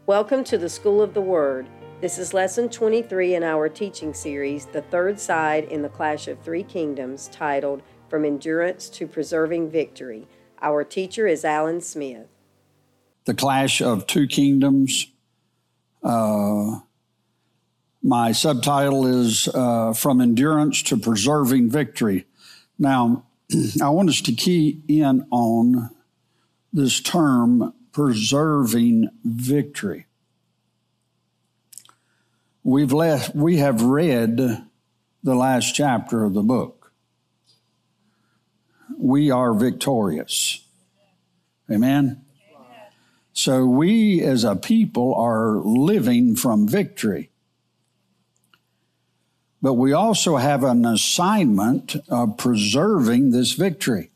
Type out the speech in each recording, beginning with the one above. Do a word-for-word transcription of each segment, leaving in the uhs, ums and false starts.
Welcome to the School of the Word. This is Lesson twenty-three in our teaching series, The Third Side in the Clash of Three Kingdoms, titled From Endurance to Preserving Victory. Our teacher is Alan Smith. The Clash of Two Kingdoms. Uh, my subtitle is uh, From Endurance to Preserving Victory. Now, I want us to key in on this term, preserving victory. We've left, we have read the last chapter of the book. We are victorious. Amen? Amen. So we as a people are living from victory. But we also have an assignment of preserving this victory.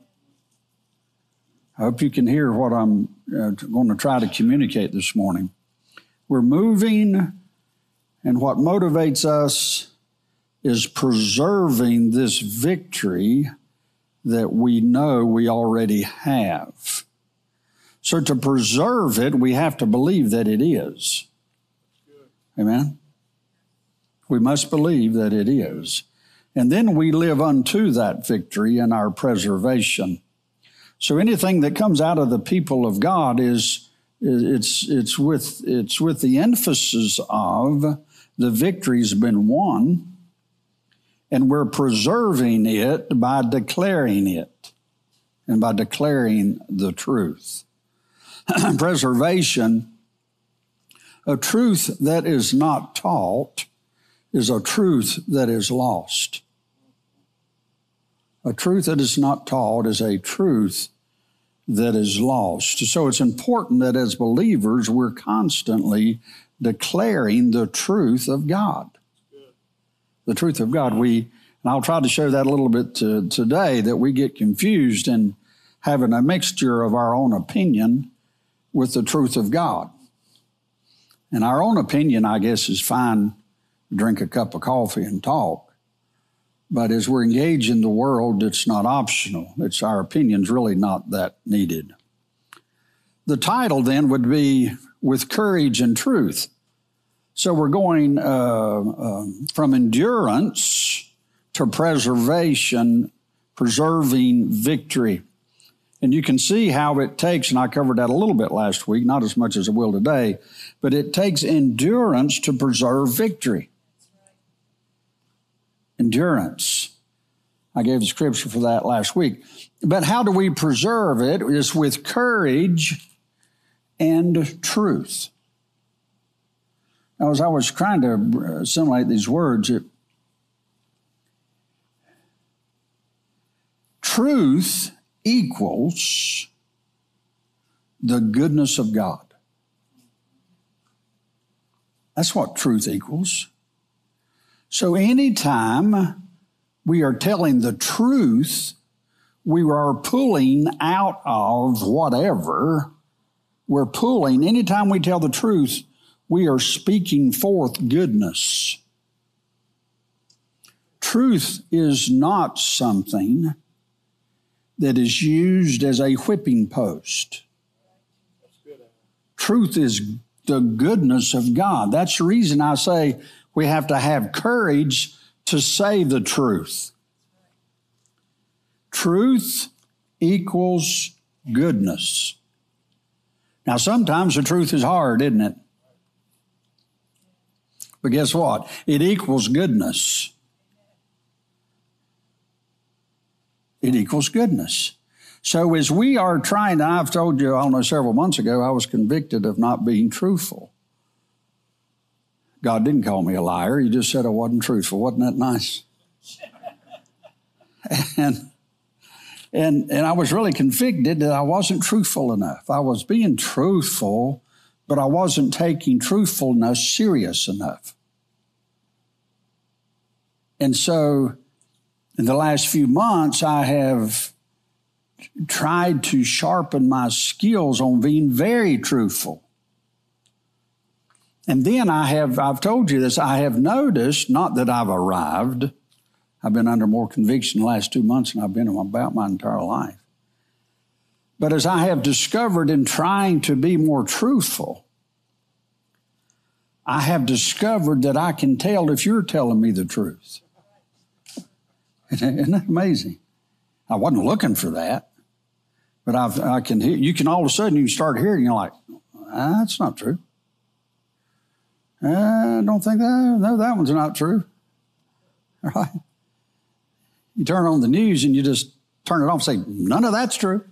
I hope you can hear what I'm uh, going to try to communicate this morning. We're moving, and what motivates us is preserving this victory that we know we already have. So to preserve it, we have to believe that it is. Amen? We must believe that it is. And then we live unto that victory in our preservation. So anything that comes out of the people of God is, it's, it's, with, it's with the emphasis of the victory's been won, and we're preserving it by declaring it and by declaring the truth. Preservation, a truth that is not taught, is a truth that is lost. A truth that is not taught is a truth that is lost. So it's important that as believers, we're constantly declaring the truth of God. The truth of God. We, and I'll try to show that a little bit to, today, that we get confused in having a mixture of our own opinion with the truth of God. And our own opinion, I guess, is fine. Drink a cup of coffee and talk. But as we're engaged in the world, it's not optional. It's our opinion's really not that needed. The title then would be With Courage and Truth. So we're going uh, uh, from endurance to preservation, preserving victory. And you can see how it takes, and I covered that a little bit last week, not as much as I will today, but it takes endurance to preserve victory. Endurance. I gave the scripture for that last week. But how do we preserve it? Is with courage and truth. Now, as I was trying to assimilate these words, it, truth equals the goodness of God. That's what truth equals. So anytime we are telling the truth, we are pulling out of whatever. We're pulling, anytime we tell the truth, we are speaking forth goodness. Truth is not something that is used as a whipping post. Truth is the goodness of God. That's the reason I say we have to have courage to say the truth. Truth equals goodness. Now, sometimes the truth is hard, isn't it? But guess what? It equals goodness. It equals goodness. So as we are trying, I've told you, I don't know, several months ago, I was convicted of not being truthful. God didn't call me a liar. He just said I wasn't truthful. Wasn't that nice? and, and, and I was really convicted that I wasn't truthful enough. I was being truthful, but I wasn't taking truthfulness serious enough. And so in the last few months, I have tried to sharpen my skills on being very truthful. And then I have, I've told you this, I have noticed, not that I've arrived, I've been under more conviction the last two months than I've been about my entire life. But as I have discovered in trying to be more truthful, I have discovered that I can tell if you're telling me the truth. Isn't that amazing? I wasn't looking for that, but I've, I can hear, you can all of a sudden, you start hearing, you're like, ah, that's not true. I don't think that, no, that one's not true. Right? You turn on the news and you just turn it off and say, none of that's true.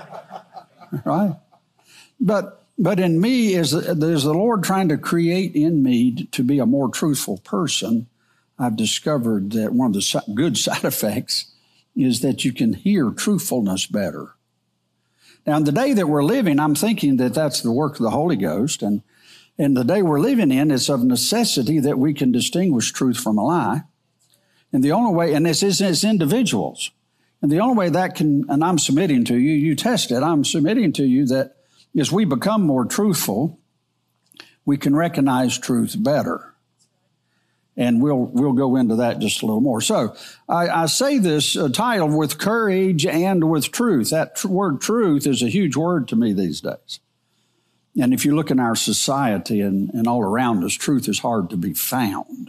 Right? But but in me, is, is the Lord trying to create in me to be a more truthful person. I've discovered that one of the good side effects is that you can hear truthfulness better. Now, in the day that we're living, I'm thinking that that's the work of the Holy Ghost. And in the day we're living in, it's of necessity that we can distinguish truth from a lie. And the only way, and this is as individuals, and the only way that can, and I'm submitting to you, you test it, I'm submitting to you that as we become more truthful, we can recognize truth better. And we'll we'll go into that just a little more. So I, I say this uh, title with courage and with truth. That tr- word truth is a huge word to me these days. And if you look in our society and, and all around us, truth is hard to be found.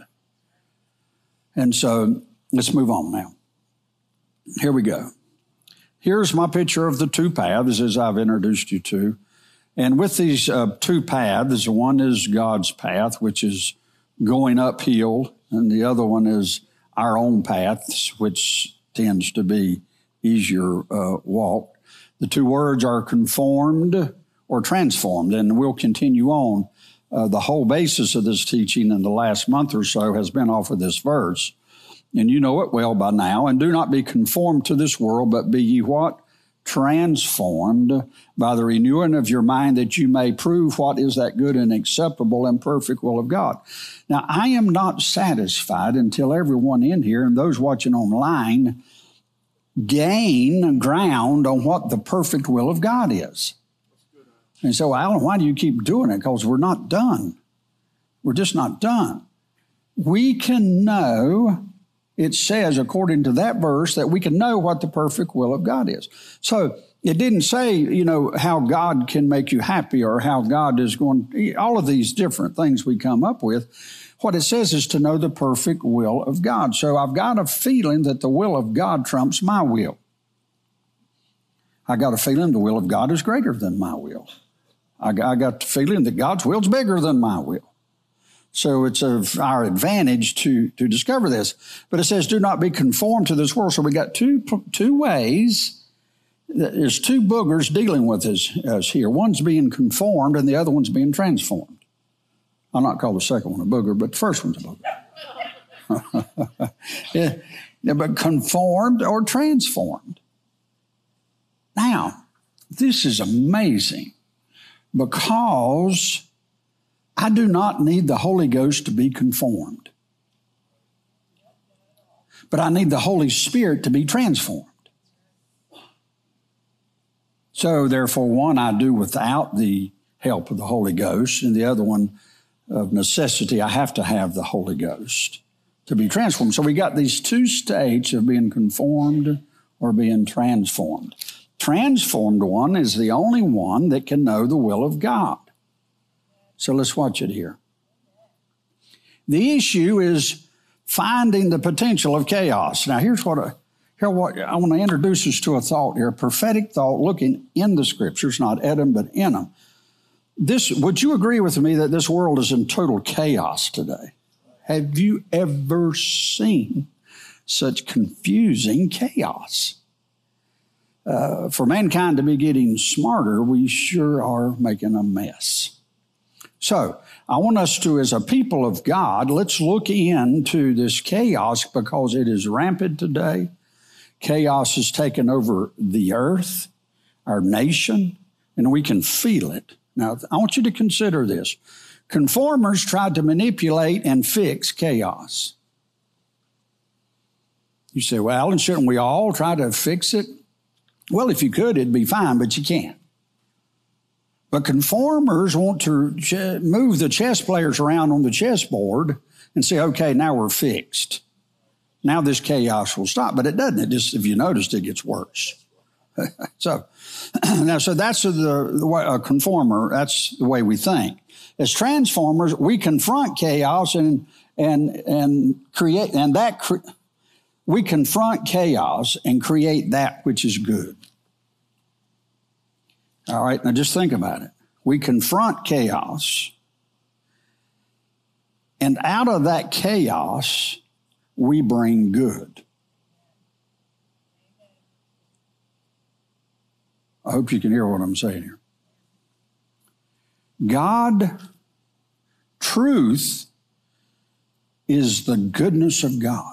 And so let's move on now. Here we go. Here's my picture of the two paths as I've introduced you to. And with these uh, two paths, one is God's path, which is going uphill, and the other one is our own paths, which tends to be easier uh, walk. The two words are conformed or transformed, and we'll continue on. Uh, the whole basis of this teaching in the last month or so has been off of this verse, and you know it well by now. And do not be conformed to this world, but be ye what? Transformed by the renewing of your mind, that you may prove what is that good and acceptable and perfect will of God. Now, I am not satisfied until everyone in here and those watching online gain ground on what the perfect will of God is. And so, Alan, why do you keep doing it? Because we're not done. We're just not done. We can know, it says, according to that verse, that we can know what the perfect will of God is. So it didn't say, you know, how God can make you happy or how God is going, all of these different things we come up with. What it says is to know the perfect will of God. So I've got a feeling that the will of God trumps my will. I got a feeling the will of God is greater than my will. I got the feeling that God's will is bigger than my will. So it's of our advantage to, to discover this. But it says, do not be conformed to this world. So we got two, two ways. There's two boogers dealing with us, us here. One's being conformed and the other one's being transformed. I'll not call the second one a booger, but the first one's a booger. yeah, yeah, but conformed or transformed. Now, this is amazing because I do not need the Holy Ghost to be conformed, but I need the Holy Spirit to be transformed. So therefore, one I do without the help of the Holy Ghost, and the other one of necessity, I have to have the Holy Ghost to be transformed. So we got these two states of being conformed or being transformed. Transformed one is the only one that can know the will of God. So let's watch it here. The issue is finding the potential of chaos. Now, here's what I, here what I want to introduce us to a thought here, a prophetic thought looking in the Scriptures, not at them, but in them. This, would you agree with me that this world is in total chaos today? Have you ever seen such confusing chaos? Uh, for mankind to be getting smarter, we sure are making a mess. So I want us to, as a people of God, let's look into this chaos because it is rampant today. Chaos has taken over the earth, our nation, and we can feel it. Now, I want you to consider this. Conformers tried to manipulate and fix chaos. You say, well, Alan, shouldn't we all try to fix it? Well, if you could, it'd be fine, but you can't. But conformers want to ch- move the chess players around on the chessboard and say, okay, now we're fixed. Now this chaos will stop. But it doesn't. It just, if you noticed, it gets worse. so, now, so that's the, the way, a conformer. That's the way we think. as transformers, we confront chaos and and and create, and that cre- we confront chaos and create that which is good. All right, now just think about it. We confront chaos, and out of that chaos, we bring good. I hope you can hear what I'm saying here. God, truth is the goodness of God.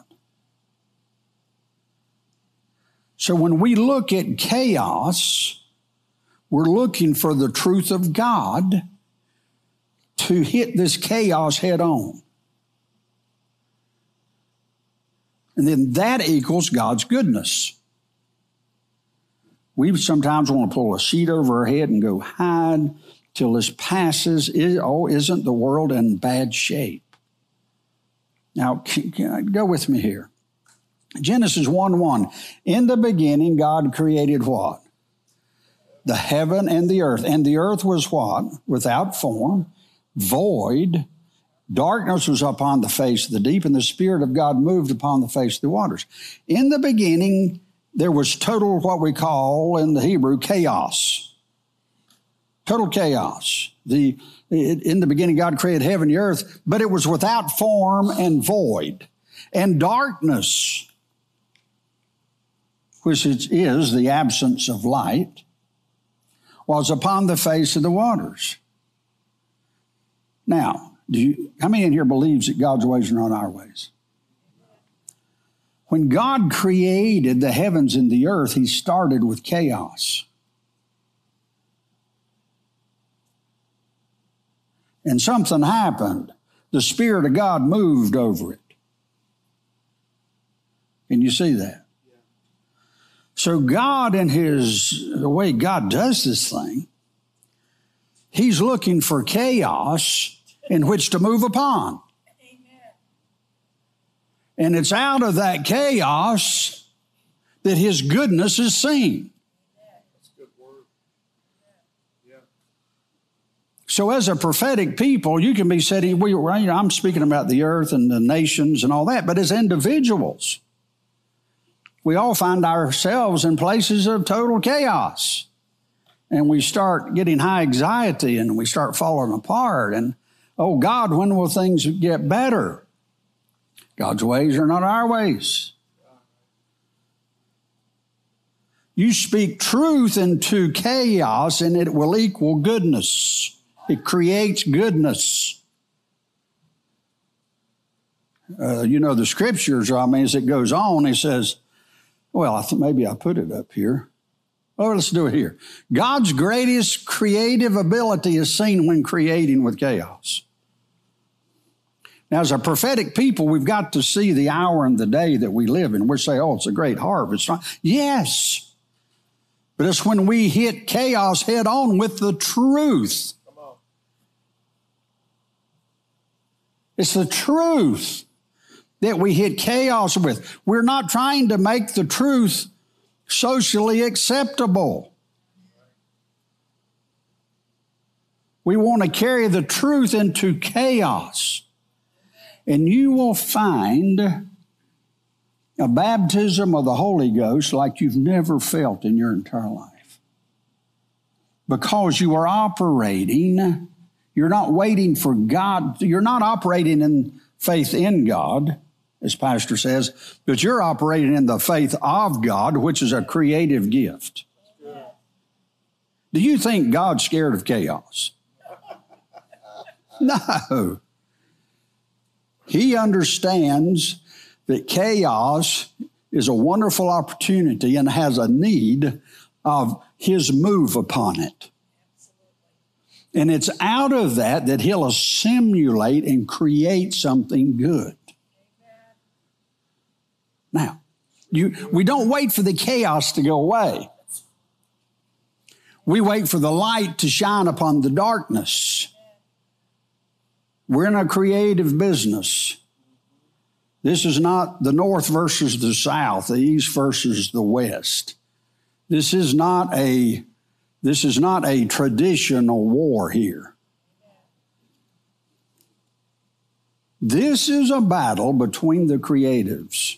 So when we look at chaos, we're looking for the truth of God to hit this chaos head on. And then that equals God's goodness. We sometimes want to pull a sheet over our head and go hide till this passes. Is, oh, isn't the world in bad shape? Now, can, can, go with me here. Genesis one one. In the beginning, God created what? The heaven and the earth. And the earth was what? Without form, void. Darkness was upon the face of the deep, and the Spirit of God moved upon the face of the waters. In the beginning, there was total, what we call in the Hebrew, chaos. Total chaos. The, in the beginning, God created heaven and the earth, but it was without form and void. And darkness, which is the absence of light, was upon the face of the waters. Now, do you, how many in here believes that God's ways are not our ways? When God created the heavens and the earth, he started with chaos. And something happened. The Spirit of God moved over it. Can you see that? Yeah. So God, in his, the way God does this thing, he's looking for chaos in which to move upon. And it's out of that chaos that his goodness is seen. That's a good word. Yeah. So as a prophetic people, you can be saying, we, you know, I'm speaking about the earth and the nations and all that, but as individuals, we all find ourselves in places of total chaos. And we start getting high anxiety and we start falling apart. And, oh God, when will things get better? God's ways are not our ways. You speak truth into chaos and it will equal goodness. It creates goodness. Uh, you know, the scriptures, I mean, as it goes on, it says, well, I think maybe I put it up here. Oh, let's do it here. God's greatest creative ability is seen when creating with chaos. Now, as a prophetic people, we've got to see the hour and the day that we live in. We say, oh, it's a great harvest. Yes. But it's when we hit chaos head on with the truth. Come on. It's the truth that we hit chaos with. We're not trying to make the truth socially acceptable. We want to carry the truth into chaos. And you will find a baptism of the Holy Ghost like you've never felt in your entire life. Because you are operating, you're not waiting for God, you're not operating in faith in God, as Pastor says, but you're operating in the faith of God, which is a creative gift. Do you think God's scared of chaos? No. He understands that chaos is a wonderful opportunity and has a need of his move upon it. And it's out of that that he'll assimilate and create something good. Now, you, we don't wait for the chaos to go away. We wait for the light to shine upon the darkness. We're in a creative business. This is not the North versus the South, the East versus the West. This is not a, this is not a traditional war here. This is a battle between the creatives.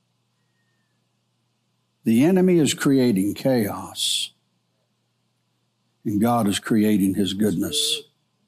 The enemy is creating chaos, and God is creating his goodness.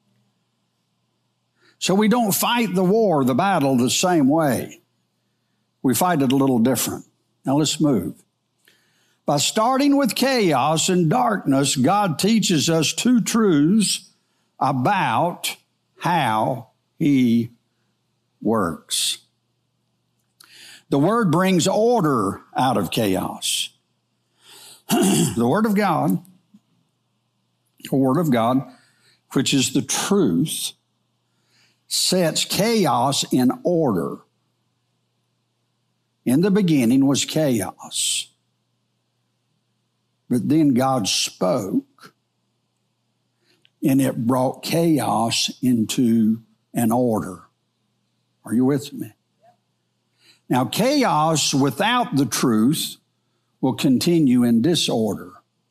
So we don't fight the war, the battle, the same way. We fight it a little different. Now let's move. By starting with chaos and darkness, God teaches us two truths about how he works. The Word brings order out of chaos. The Word of God, the Word of God, which is the truth, sets chaos in order. In the beginning was chaos. But then God spoke, and it brought chaos into an order. Are you with me? Now, chaos without the truth will continue in disorder.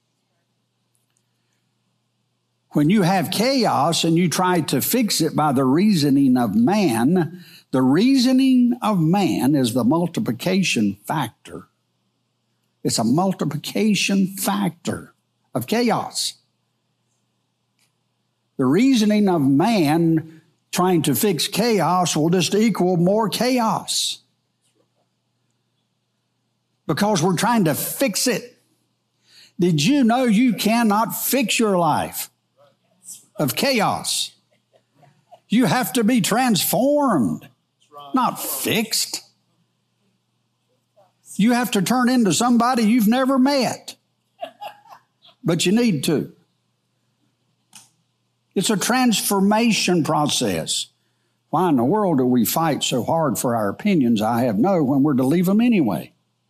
When you have chaos and you try to fix it by the reasoning of man, the reasoning of man is the multiplication factor. It's a multiplication factor of chaos. The reasoning of man trying to fix chaos will just equal more chaos. Because we're trying to fix it. Did you know you cannot fix your life of chaos? You have to be transformed, not fixed. You have to turn into somebody you've never met, but you need to. It's a transformation process. Why in the world do we fight so hard for our opinions? I have no, when we're to leave them anyway.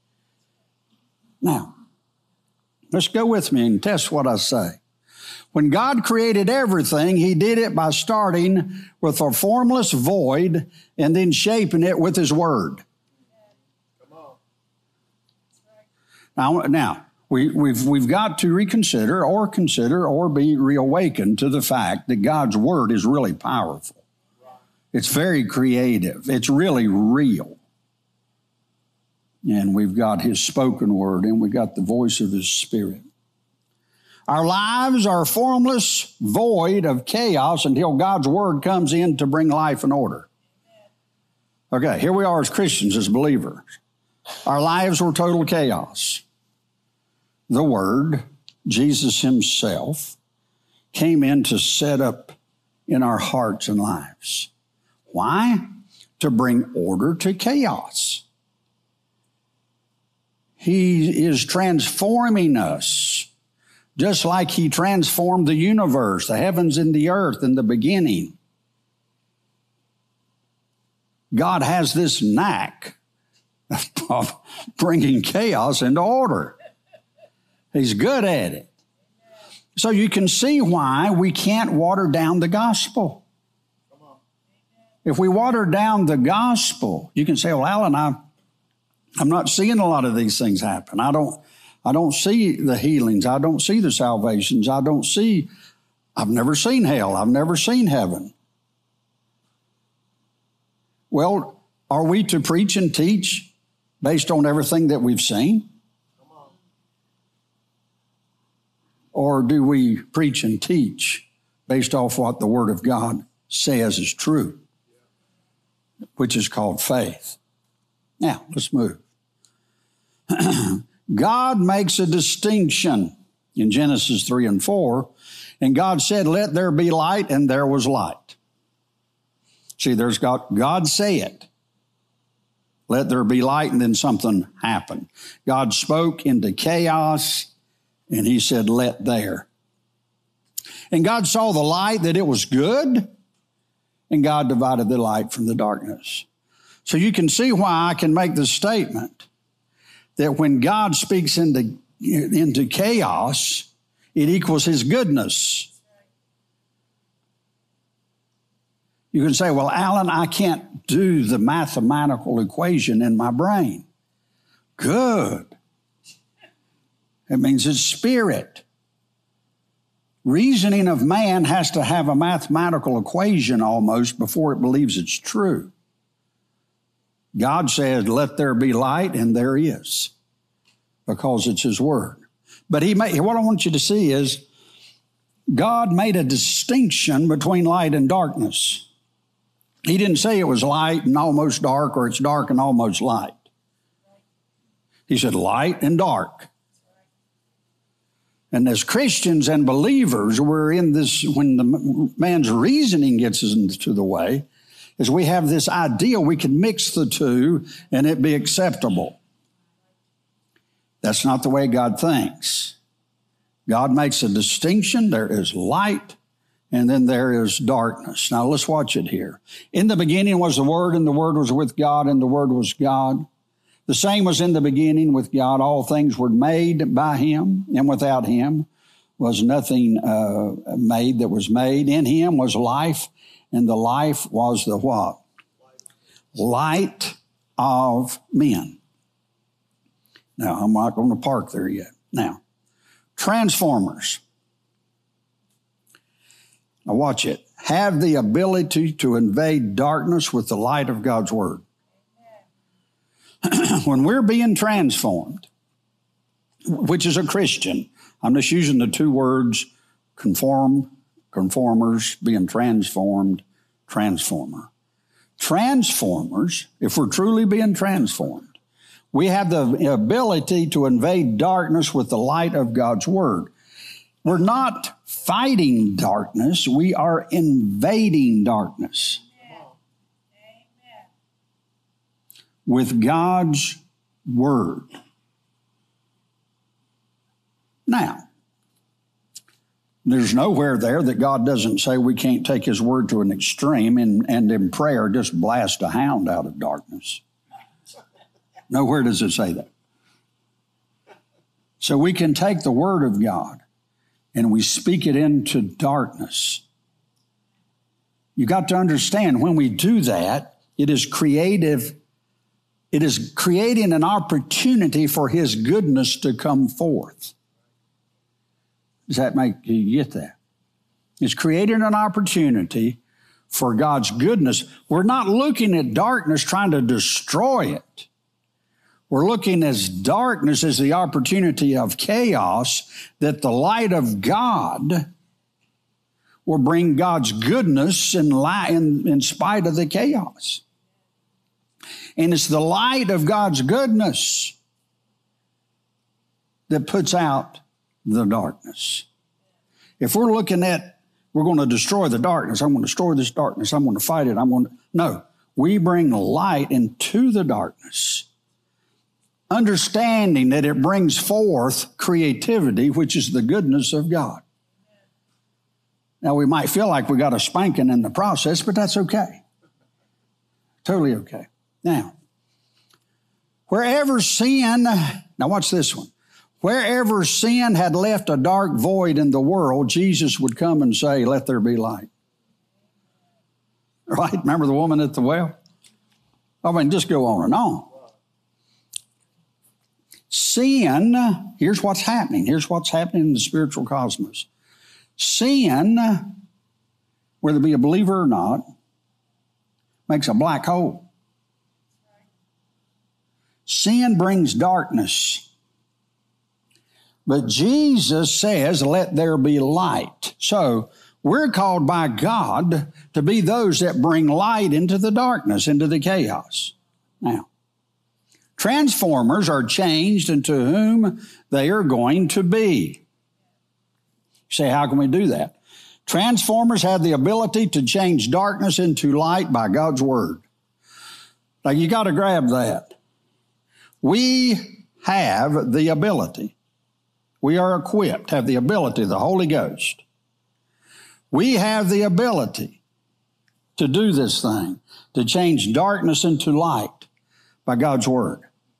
Now, let's go with me and test what I say. When God created everything, he did it by starting with a formless void and then shaping it with his word. Come on. Now, now we, we've, we've got to reconsider or consider or be reawakened to the fact that God's word is really powerful. It's very creative. It's really real. And we've got his spoken word, and we've got the voice of his Spirit. Our lives are formless, void of chaos until God's word comes in to bring life and order. Okay, here we are as Christians, as believers. Our lives were total chaos. The word, Jesus himself, came in to set up in our hearts and lives. Why? To bring order to chaos. He is transforming us, just like he transformed the universe, the heavens and the earth in the beginning. God has this knack of bringing chaos into order. He's good at it. So you can see why we can't water down the gospel. If we water down the gospel, you can say, well, Alan, I, I'm not seeing a lot of these things happen. I don't, I don't see the healings. I don't see the salvations. I don't see, I've never seen hell. I've never seen heaven. Well, are we to preach and teach based on everything that we've seen? Or do we preach and teach based off what the Word of God says is true, which is called faith? Now, let's move. God makes a distinction in Genesis three and four, and God said, let there be light, and there was light. See, there's got God say it. Let there be light, and then something happened. God spoke into chaos, and he said, let there. And God saw the light, that it was good, and God divided the light from the darkness. So you can see why I can make the statement that when God speaks into, into chaos, it equals his goodness. You can say, well, Alan, I can't do the mathematical equation in my brain. Good. It means it's spirit. Reasoning of man has to have a mathematical equation almost before it believes it's true. God said, let there be light, and there is, because it's his word. But he made, what I want you to see is God made a distinction between light and darkness. He didn't say it was light and almost dark, or it's dark and almost light. He said light and dark. And as Christians and believers, we're in this, when the man's reasoning gets into the way, is we have this idea we can mix the two and it be acceptable. That's not the way God thinks. God makes a distinction. There is light, and then there is darkness. Now let's watch it here. In the beginning was the Word, and the Word was with God, and the Word was God. The same was in the beginning with God. All things were made by him, and without him was nothing uh, made that was made. In him was life, and the life was the what? Light of men. Now, I'm not going to park there yet. Now, transformers. Now watch it. Have the ability to invade darkness with the light of God's word. When we're being transformed, which is a Christian, I'm just using the two words, conform, conformers, being transformed, transformer. Transformers, if we're truly being transformed, we have the ability to invade darkness with the light of God's word. We're not fighting darkness, we are invading darkness. With God's word. Now, there's nowhere there that God doesn't say we can't take his word to an extreme and, and in prayer just blast a hound out of darkness. Nowhere does it say that. So we can take the word of God and we speak it into darkness. You got to understand, when we do that, it is creative. It is creating an opportunity for his goodness to come forth. Does that make you get that? It's creating an opportunity for God's goodness. We're not looking at darkness trying to destroy it. We're looking at darkness as the opportunity of chaos, that the light of God will bring God's goodness in, light, in, in spite of the chaos. And it's the light of God's goodness that puts out the darkness. If we're looking at, we're going to destroy the darkness, I'm going to destroy this darkness, I'm going to fight it, I'm going to, no, we bring light into the darkness, understanding that it brings forth creativity, which is the goodness of God. Now, we might feel like we got a spanking in the process, but that's okay. Totally okay. Now, wherever sin, now watch this one. Wherever sin had left a dark void in the world, Jesus would come and say, let there be light. Right? Remember the woman at the well? I mean, just go on and on. Sin, here's what's happening. Here's what's happening in the spiritual cosmos. Sin, whether it be a believer or not, makes a black hole. Sin brings darkness. But Jesus says, let there be light. So we're called by God to be those that bring light into the darkness, into the chaos. Now, transformers are changed into whom they are going to be. You say, how can we do that? Transformers have the ability to change darkness into light by God's word. Now, you got to grab that. We have the ability. We are equipped, have the ability, the Holy Ghost. We have the ability to do this thing, to change darkness into light by God's word.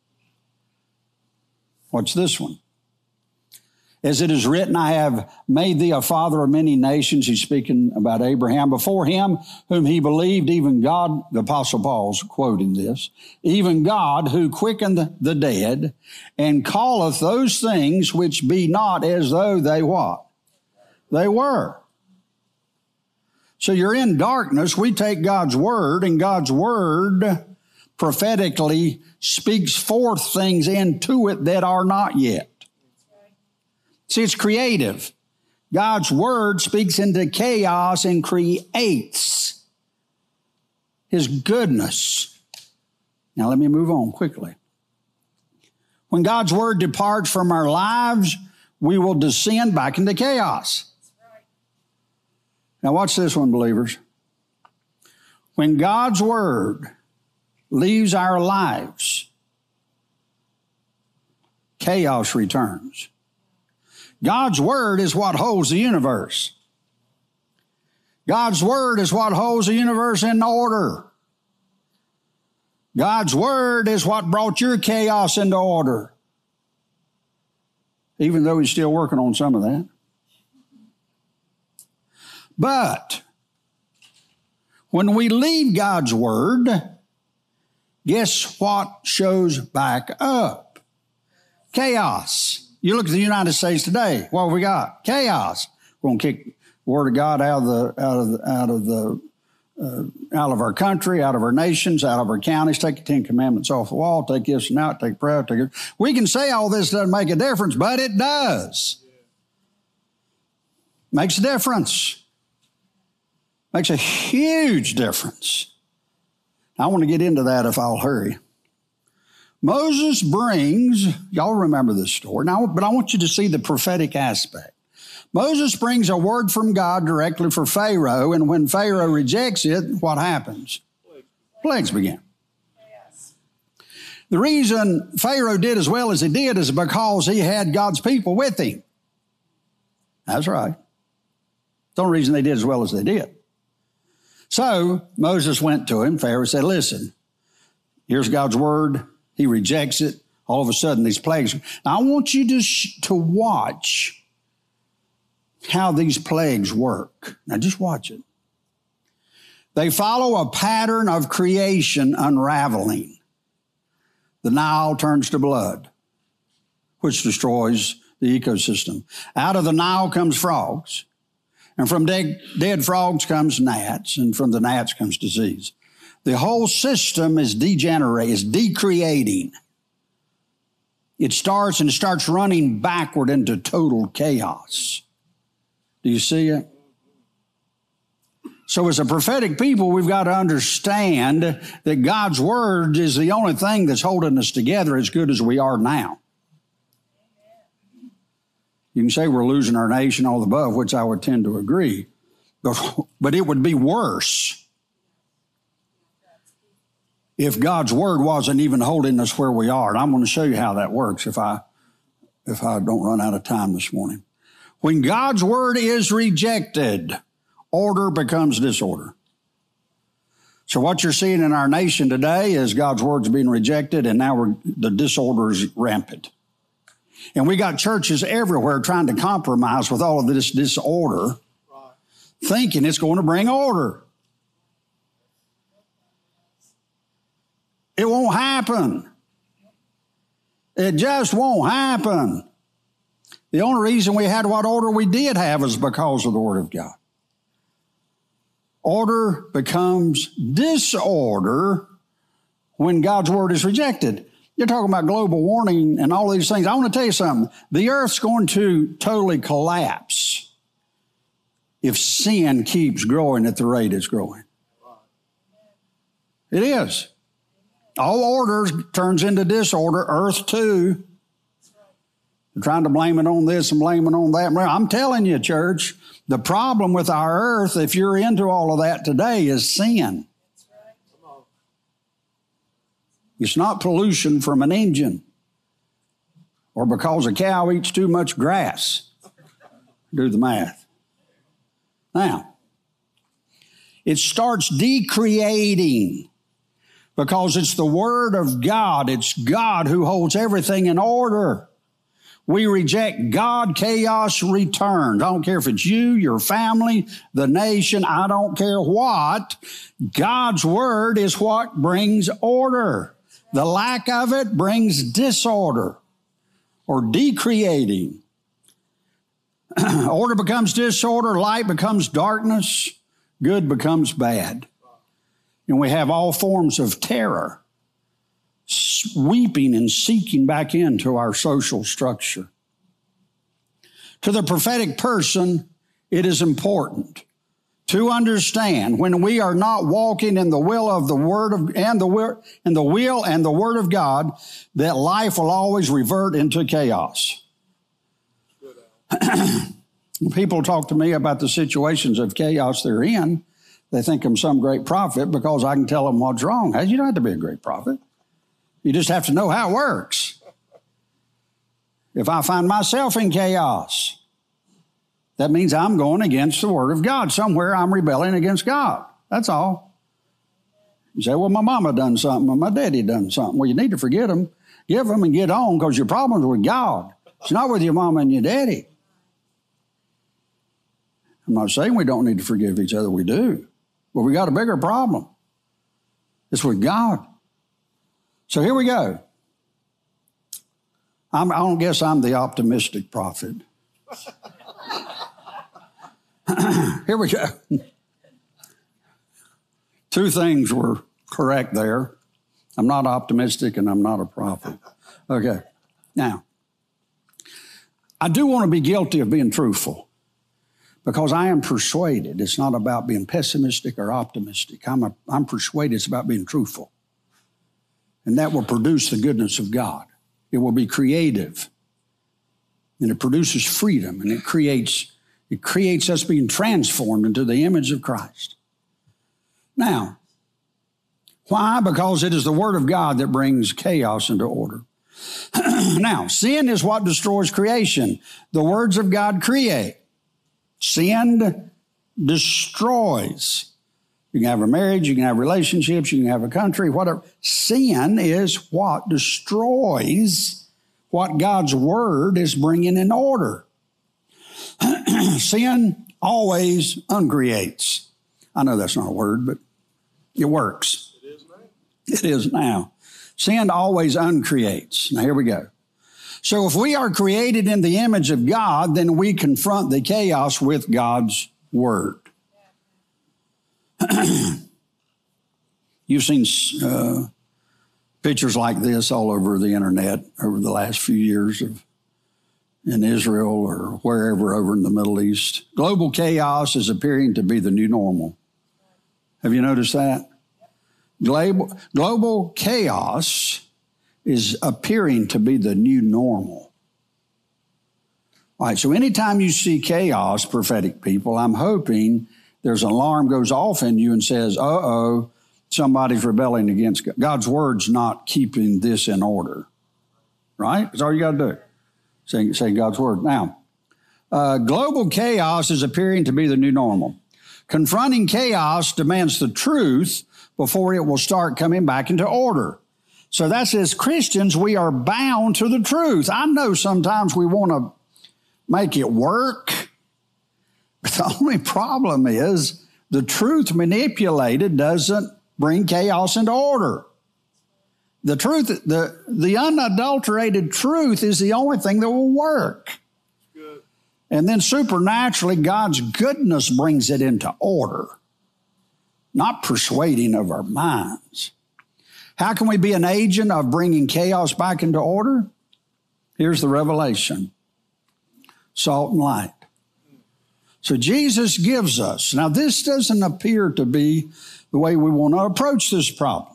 What's this one? As it is written, I have made thee a father of many nations. He's speaking about Abraham. Before him, whom he believed, even God, the Apostle Paul's quoting this, even God who quickened the dead and calleth those things which be not as though they what? They were. So you're in darkness. We take God's word, and God's word prophetically speaks forth things into it that are not yet. See, it's creative. God's word speaks into chaos and creates his goodness. Now let me move on quickly. When God's word departs from our lives, we will descend back into chaos. Now watch this one, believers. When God's word leaves our lives, chaos returns. God's word is what holds the universe. God's word is what holds the universe in order. God's word is what brought your chaos into order. Even though he's still working on some of that. But when we leave God's word, guess what shows back up? Chaos. You look at the United States today. What have we got? Chaos. We're going to kick the word of God out of the out of the, out of the uh, out of our country, out of our nations, out of our counties. Take the Ten Commandments off the wall. Take this and out. Take prayer. Take it. We can say all this doesn't make a difference, but it does. Makes a difference. Makes a huge difference. I want to get into that if I'll hurry. Moses brings, y'all remember this story, now, but I want you to see the prophetic aspect. Moses brings a word from God directly for Pharaoh, and when Pharaoh rejects it, what happens? Plagues begin. The reason Pharaoh did as well as he did is because he had God's people with him. That's right. The only reason they did as well as they did. So Moses went to him. Pharaoh said, listen, here's God's word. He rejects it. All of a sudden, these plagues. Now, I want you to, sh- to watch how these plagues work. Now, just watch it. They follow a pattern of creation unraveling. The Nile turns to blood, which destroys the ecosystem. Out of the Nile comes frogs. And from dead, dead frogs comes gnats. And from the gnats comes disease. The whole system is degenerating, is decreating. It starts and starts running backward into total chaos. Do you see it? So as a prophetic people, we've got to understand that God's word is the only thing that's holding us together as good as we are now. You can say we're losing our nation, all the above, which I would tend to agree. But, but it would be worse if God's word wasn't even holding us where we are. And I'm going to show you how that works if I, if I don't run out of time this morning. When God's word is rejected, order becomes disorder. So what you're seeing in our nation today is God's word's being rejected, and now we're, the disorder is rampant. And we got churches everywhere trying to compromise with all of this disorder, thinking it's going to bring order. It won't happen. It just won't happen. The only reason we had what order we did have is because of the Word of God. Order becomes disorder when God's Word is rejected. You're talking about global warming and all these things. I want to tell you something. The earth's going to totally collapse if sin keeps growing at the rate it's growing. It is. All order turns into disorder. Earth too. They're trying to blame it on this and blame it on that. I'm telling you, church, the problem with our earth, if you're into all of that today, is sin. It's not pollution from an engine or because a cow eats too much grass. Do the math. Now, it starts decreating because it's the Word of God. It's God who holds everything in order. We reject God, chaos returns. I don't care if it's you, your family, the nation, I don't care what. God's Word is what brings order. The lack of it brings disorder or decreating. Order becomes disorder, light becomes darkness, good becomes bad. And we have all forms of terror. sweeping and seeking back into our social structure. To the prophetic person, it is important to understand when we are not walking in the will of the word of and the will and the will and the word of God, that life will always revert into chaos. When people talk to me about the situations of chaos they're in, they think I'm some great prophet because I can tell them what's wrong. Hey, you don't have to be a great prophet. You just have to know how it works. If I find myself in chaos, that means I'm going against the word of God. Somewhere I'm rebelling against God. That's all. You say, well, my mama done something, or my daddy done something. Well, you need to forget them, give them, and get on, because your problem's with God. It's not with your mama and your daddy. I'm not saying we don't need to forgive each other. We do. But we got a bigger problem. It's with God. So here we go. I'm, I don't guess I'm the optimistic prophet. Here we go. Two things were correct there. I'm not optimistic and I'm not a prophet. Okay. Now, I do want to be guilty of being truthful because I am persuaded it's not about being pessimistic or optimistic. I'm, a, I'm persuaded it's about being truthful. And that will produce the goodness of God. It will be creative. And it produces freedom, and it creates, it creates us being transformed into the image of Christ. Now, why? Because it is the Word of God that brings chaos into order. Now, sin is what destroys creation. The words of God create. Sin destroys. You can have a marriage, you can have relationships, you can have a country, whatever. Sin is what destroys what God's Word is bringing in order. Sin always uncreates. I know that's not a word, but it works. It is now. It is now. Sin always uncreates. Now, here we go. So if we are created in the image of God, then we confront the chaos with God's Word. You've seen uh, pictures like this all over the internet over the last few years of in Israel or wherever over in the Middle East. Global chaos is appearing to be the new normal. Have you noticed that? Global, global chaos is appearing to be the new normal. All right, so anytime you see chaos, prophetic people, I'm hoping there's an alarm goes off in you and says, uh-oh, somebody's rebelling against God. God's Word's not keeping this in order, right? That's all you got to do. Say, say God's Word. Now, uh, global chaos is appearing to be the new normal. Confronting chaos demands the truth before it will start coming back into order. So that's as Christians, we are bound to the truth. I know sometimes we want to make it work, but the only problem is the truth manipulated doesn't bring chaos into order. The truth, the, the unadulterated truth is the only thing that will work. Good. And then supernaturally, God's goodness brings it into order, not persuading of our minds. How can we be an agent of bringing chaos back into order? Here's the revelation. Salt and light. So Jesus gives us. Now, this doesn't appear to be the way we want to approach this problem.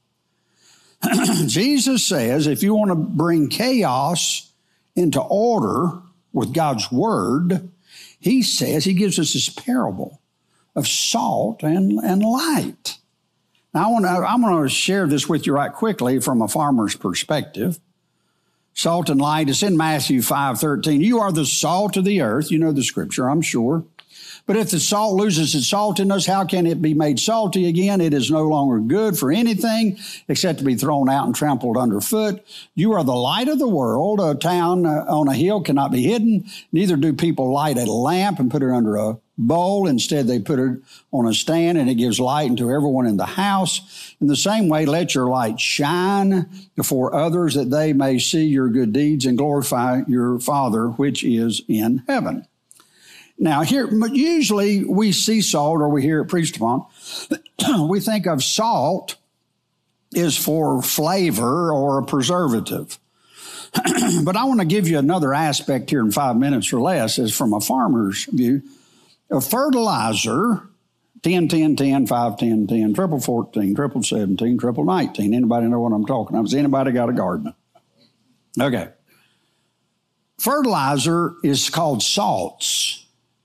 Jesus says if you want to bring chaos into order with God's Word, he says, he gives us this parable of salt and, and light. Now, I want to, I'm going to share this with you right quickly from a farmer's perspective. Salt and light, it's in Matthew five thirteen. You are the salt of the earth. You know the scripture, I'm sure. But if the salt loses its saltiness, how can it be made salty again? It is no longer good for anything except to be thrown out and trampled underfoot. You are the light of the world. A town on a hill cannot be hidden. Neither do people light a lamp and put it under a bowl. Instead, they put it on a stand, and it gives light unto everyone in the house. In the same way, let your light shine before others, that they may see your good deeds and glorify your Father which is in heaven. Now, here, usually we see salt or we hear it preached upon. We think of salt is for flavor or a preservative. But I want to give you another aspect here in five minutes or less, is from a farmer's view. A fertilizer, ten, ten, ten, five, ten, ten, triple fourteen, triple seventeen, triple nineteen. Anybody know what I'm talking about? Has anybody got a garden? Okay. Fertilizer is called salts.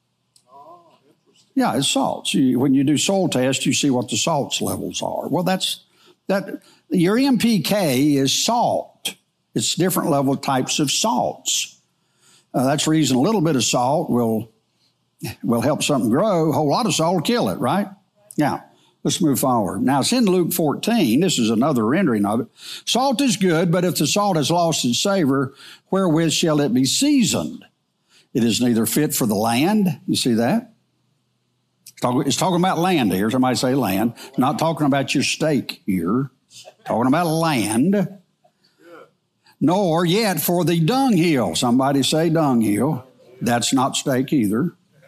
Yeah, it's salts. You, when you do soil tests, you see what the salts levels are. Well, that's that. Your N P K is salt. It's different level types of salts. Uh, that's the reason a little bit of salt will will help something grow. A whole lot of salt will kill it, right? Yeah. Let's move forward. Now, it's in Luke fourteen. This is another rendering of it. Salt is good, but if the salt has lost its savor, wherewith shall it be seasoned? It is neither fit for the land. You see that? It's talking, it's talking about land here. Somebody say land. Not talking about your steak here. Talking about land. Nor yet for the dunghill. Somebody say dunghill. That's not steak either.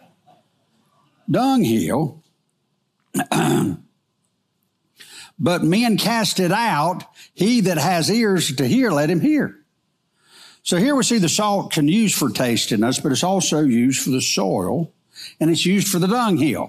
Dunghill. But men cast it out. He that has ears to hear, let him hear. So here we see the salt can use for tastiness, but it's also used for the soil, and it's used for the dunghill.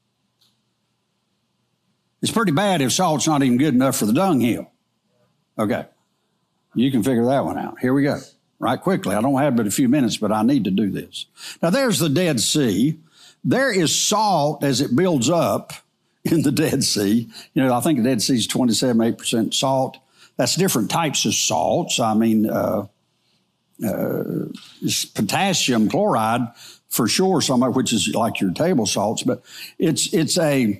It's pretty bad if salt's not even good enough for the dunghill. Okay. You can figure that one out. Here we go. Right quickly. I don't have but a few minutes, but I need to do this. Now, there's the Dead Sea. There is salt as it builds up in the Dead Sea. You know, I think the Dead Sea is twenty-seven, eight percent salt. That's different types of salts. I mean, uh, uh, potassium chloride for sure, somewhere, which is like your table salts, but it's it's a,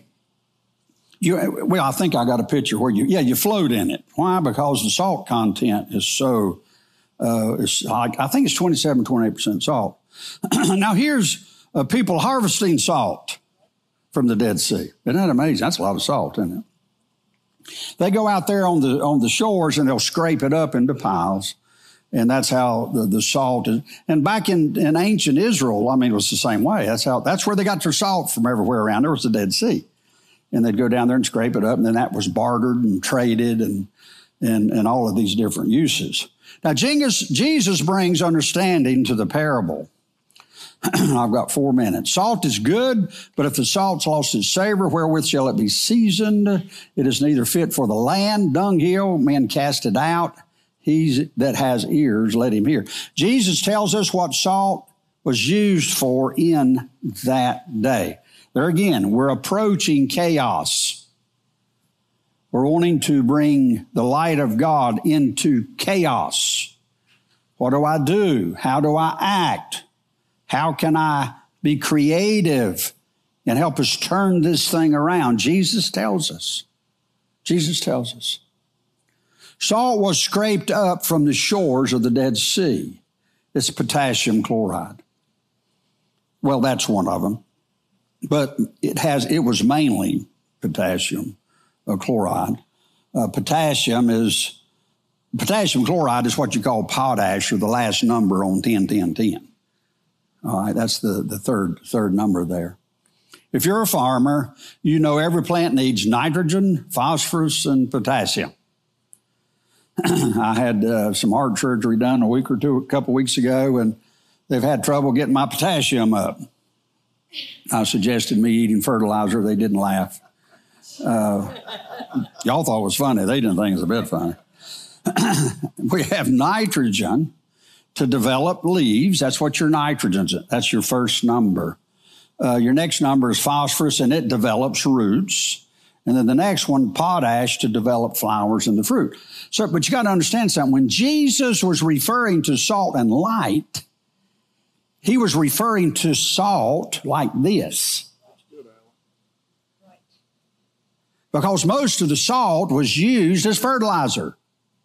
you, well, I think I got a picture where you, yeah, you float in it. Why? Because the salt content is so, uh, it's like, I think it's twenty-seven, twenty-eight percent salt. Now here's uh, people harvesting salt from the Dead Sea. Isn't that amazing? That's a lot of salt, isn't it? They go out there on the on the shores and they'll scrape it up into piles. And that's how the, the salt is. And back in, in ancient Israel, I mean, it was the same way. That's how that's where they got their salt from everywhere around. There was the Dead Sea. And they'd go down there and scrape it up, and then that was bartered and traded and and, and all of these different uses. Now, Jesus, Jesus brings understanding to the parable. I've got four minutes. Salt is good, but if the salt's lost its savor, wherewith shall it be seasoned? It is neither fit for the land, dunghill, men cast it out. He that has ears, let him hear. Jesus tells us what salt was used for in that day. There again, we're approaching chaos. We're wanting to bring the light of God into chaos. What do I do? How do I act? How can I be creative and help us turn this thing around? Jesus tells us. Jesus tells us. Salt was scraped up from the shores of the Dead Sea. It's potassium chloride. Well, that's one of them. But it has. It was mainly potassium uh, chloride. Uh, potassium is, potassium chloride is what you call potash, or the last number on ten, ten, ten. All right, that's the, the third third number there. If you're a farmer, you know every plant needs nitrogen, phosphorus, and potassium. I had uh, some heart surgery done a week or two, a couple weeks ago, and they've had trouble getting my potassium up. I suggested me eating fertilizer. They didn't laugh. Uh, y'all thought it was funny. They didn't think it was a bit funny. We have nitrogen to develop leaves. That's what your nitrogen's. That's your first number. Uh, your next number is phosphorus, and it develops roots. And then the next one, potash, to develop flowers and the fruit. So, but you got to understand something. When Jesus was referring to salt and light, he was referring to salt like this. Because most of the salt was used as fertilizer.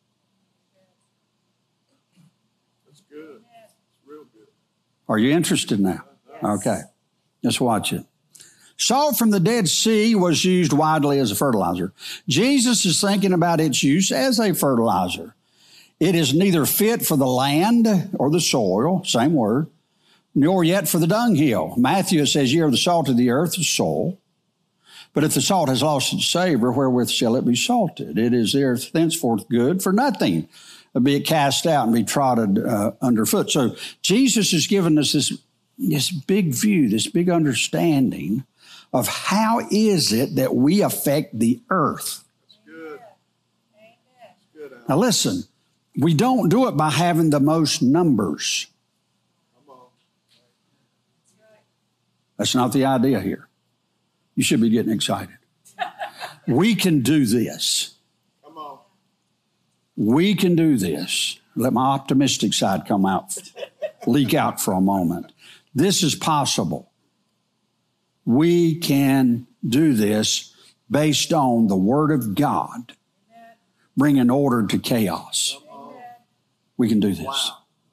That's good. That's real good. Are you interested now? Yes. Okay. Let's watch it. Salt from the Dead Sea was used widely as a fertilizer. Jesus is thinking about its use as a fertilizer. It is neither fit for the land or the soil, same word, nor yet for the dunghill. Matthew says, ye are the salt of the earth, the soil. But if the salt has lost its savor, wherewith shall it be salted? It is there thenceforth good for nothing, but be it cast out and be trodden uh, underfoot. So Jesus has given us this, this big view, this big understanding of how is it that we affect the earth. That's good. That's good, Al. Now listen, we don't do it by having the most numbers. Come on. That's not the idea here. You should be getting excited. We can do this. Come on. We can do this. Let my optimistic side come out, leak out for a moment. This is possible. We can do this based on the Word of God, bringing order to chaos. We can do this. Wow.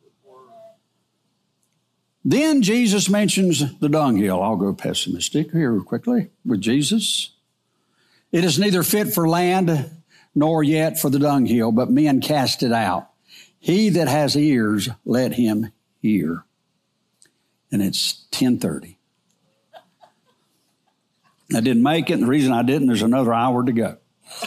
Then Jesus mentions the dunghill. I'll go pessimistic here quickly with Jesus. It is neither fit for land nor yet for the dunghill, but men cast it out. He that has ears, let him hear. And it's ten thirty. I didn't make it, and the reason I didn't, there's another hour to go.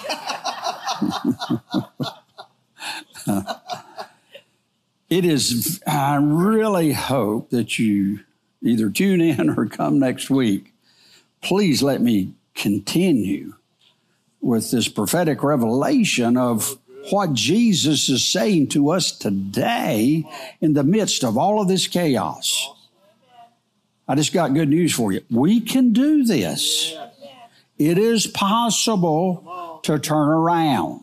It is, I really hope that you either tune in or come next week. Please let me continue with this prophetic revelation of what Jesus is saying to us today in the midst of all of this chaos. I just got good news for you. We can do this. It is possible to turn around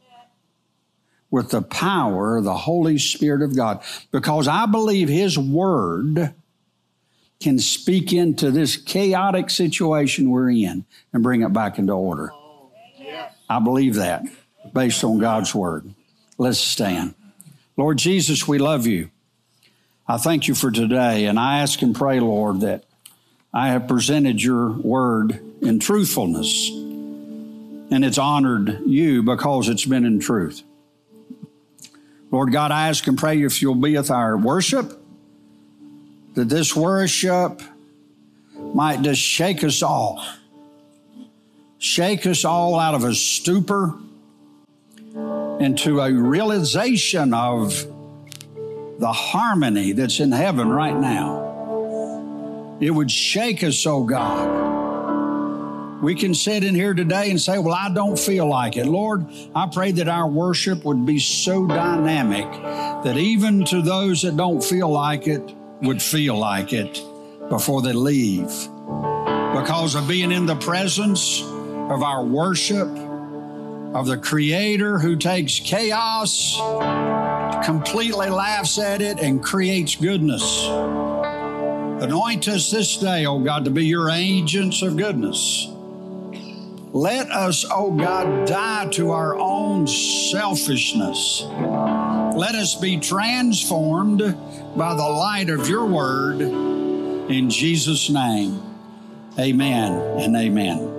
with the power of the Holy Spirit of God, because I believe His Word can speak into this chaotic situation we're in and bring it back into order. I believe that based on God's Word. Let's stand. Lord Jesus, we love you. I thank you for today, and I ask and pray, Lord, that I have presented your Word in truthfulness, and it's honored you because it's been in truth. Lord God, I ask and pray if you'll be with our worship, that this worship might just shake us all. Shake us all out of a stupor into a realization of the harmony that's in heaven right now. It would shake us, oh God. We can sit in here today and say, well, I don't feel like it. Lord, I pray that our worship would be so dynamic that even to those that don't feel like it would feel like it before they leave. Because of being in the presence of our worship, of the Creator who takes chaos, completely laughs at it, and creates goodness. Anoint us this day, oh God, to be your agents of goodness. Let us, oh God, die to our own selfishness. Let us be transformed by the light of your word. In Jesus' name, amen and amen.